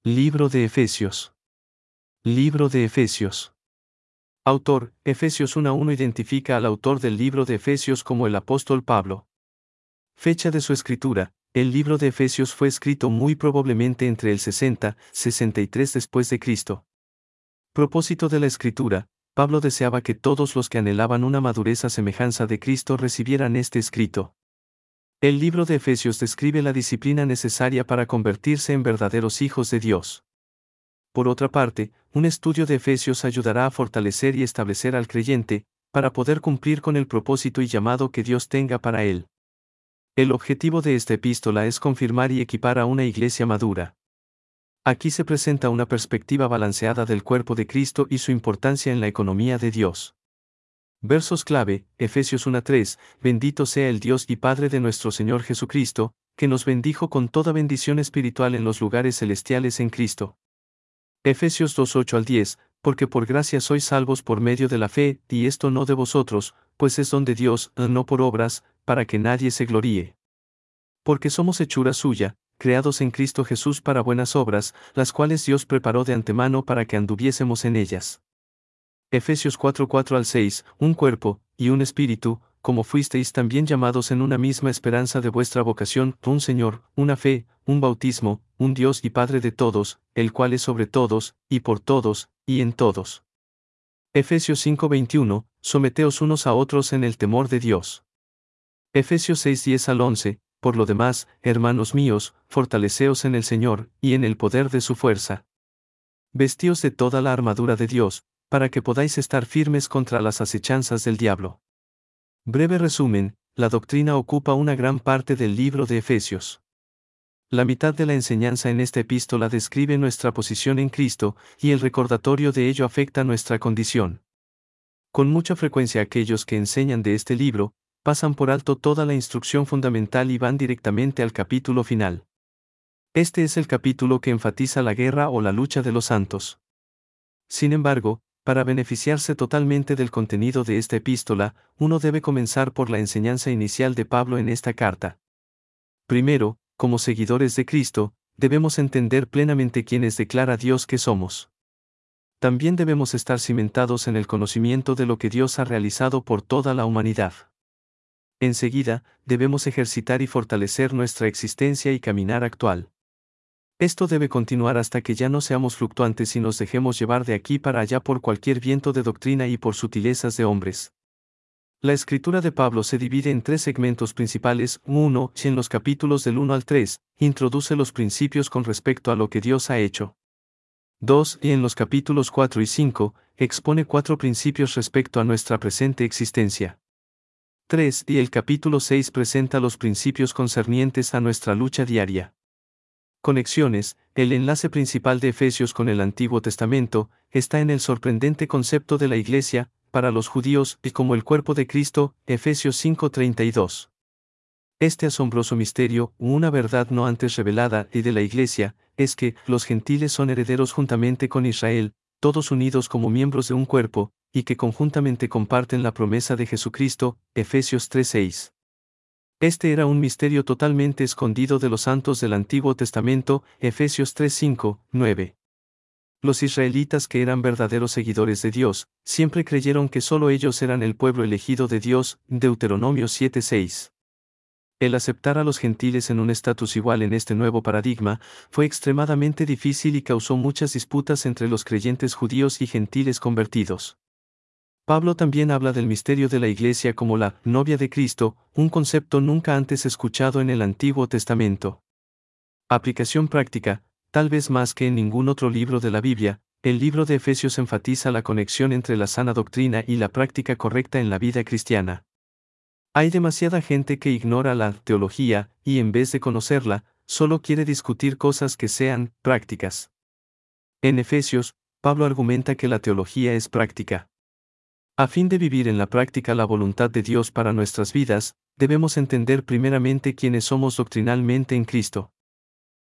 Libro de Efesios. Libro de Efesios. Autor, Efesios 1:1 identifica al autor del libro de Efesios como el apóstol Pablo. Fecha de su escritura: el libro de Efesios fue escrito muy probablemente entre el 60-63 después de Cristo. Propósito de la escritura: Pablo deseaba que todos los que anhelaban una madurez a semejanza de Cristo recibieran este escrito. El libro de Efesios describe la disciplina necesaria para convertirse en verdaderos hijos de Dios. Por otra parte, un estudio de Efesios ayudará a fortalecer y establecer al creyente, para poder cumplir con el propósito y llamado que Dios tenga para él. El objetivo de esta epístola es confirmar y equipar a una iglesia madura. Aquí se presenta una perspectiva balanceada del cuerpo de Cristo y su importancia en la economía de Dios. Versos clave: Efesios 1:3, Bendito sea el Dios y Padre de nuestro Señor Jesucristo, que nos bendijo con toda bendición espiritual en los lugares celestiales en Cristo. Efesios 2:8-10, Porque por gracia sois salvos por medio de la fe, y esto no de vosotros, pues es don de Dios, no por obras, para que nadie se gloríe. Porque somos hechura suya, creados en Cristo Jesús para buenas obras, las cuales Dios preparó de antemano para que anduviésemos en ellas. Efesios 4:4-6, Un cuerpo, y un espíritu, como fuisteis también llamados en una misma esperanza de vuestra vocación, un Señor, una fe, un bautismo, un Dios y Padre de todos, el cual es sobre todos, y por todos, y en todos. Efesios 5:21, Someteos unos a otros en el temor de Dios. Efesios 6:10-11, Por lo demás, hermanos míos, fortaleceos en el Señor, y en el poder de su fuerza. Vestíos de toda la armadura de Dios, para que podáis estar firmes contra las acechanzas del diablo. Breve resumen: la doctrina ocupa una gran parte del libro de Efesios. La mitad de la enseñanza en esta epístola describe nuestra posición en Cristo, y el recordatorio de ello afecta nuestra condición. Con mucha frecuencia aquellos que enseñan de este libro, pasan por alto toda la instrucción fundamental y van directamente al capítulo final. Este es el capítulo que enfatiza la guerra o la lucha de los santos. Sin embargo, para beneficiarse totalmente del contenido de esta epístola, uno debe comenzar por la enseñanza inicial de Pablo en esta carta. Primero, como seguidores de Cristo, debemos entender plenamente quiénes declara Dios que somos. También debemos estar cimentados en el conocimiento de lo que Dios ha realizado por toda la humanidad. Enseguida, debemos ejercitar y fortalecer nuestra existencia y caminar actual. Esto debe continuar hasta que ya no seamos fluctuantes y nos dejemos llevar de aquí para allá por cualquier viento de doctrina y por sutilezas de hombres. La escritura de Pablo se divide en tres segmentos principales. 1. En los capítulos del 1 al 3, introduce los principios con respecto a lo que Dios ha hecho. 2. Y en los capítulos 4 y 5, expone 4 principios respecto a nuestra presente existencia. 3. Y el capítulo 6 presenta los principios concernientes a nuestra lucha diaria. Conexiones: el enlace principal de Efesios con el Antiguo Testamento está en el sorprendente concepto de la Iglesia, para los judíos, y como el cuerpo de Cristo, Efesios 5:32. Este asombroso misterio, una verdad no antes revelada, y de la Iglesia, es que los gentiles son herederos juntamente con Israel, todos unidos como miembros de un cuerpo, y que conjuntamente comparten la promesa de Jesucristo, Efesios 3:6. Este era un misterio totalmente escondido de los santos del Antiguo Testamento, Efesios 3:5-9. Los israelitas, que eran verdaderos seguidores de Dios, siempre creyeron que solo ellos eran el pueblo elegido de Dios, Deuteronomio 7:6. El aceptar a los gentiles en un estatus igual en este nuevo paradigma, fue extremadamente difícil y causó muchas disputas entre los creyentes judíos y gentiles convertidos. Pablo también habla del misterio de la Iglesia como la novia de Cristo, un concepto nunca antes escuchado en el Antiguo Testamento. Aplicación práctica: tal vez más que en ningún otro libro de la Biblia, el libro de Efesios enfatiza la conexión entre la sana doctrina y la práctica correcta en la vida cristiana. Hay demasiada gente que ignora la teología, y en vez de conocerla, solo quiere discutir cosas que sean prácticas. En Efesios, Pablo argumenta que la teología es práctica. A fin de vivir en la práctica la voluntad de Dios para nuestras vidas, debemos entender primeramente quiénes somos doctrinalmente en Cristo.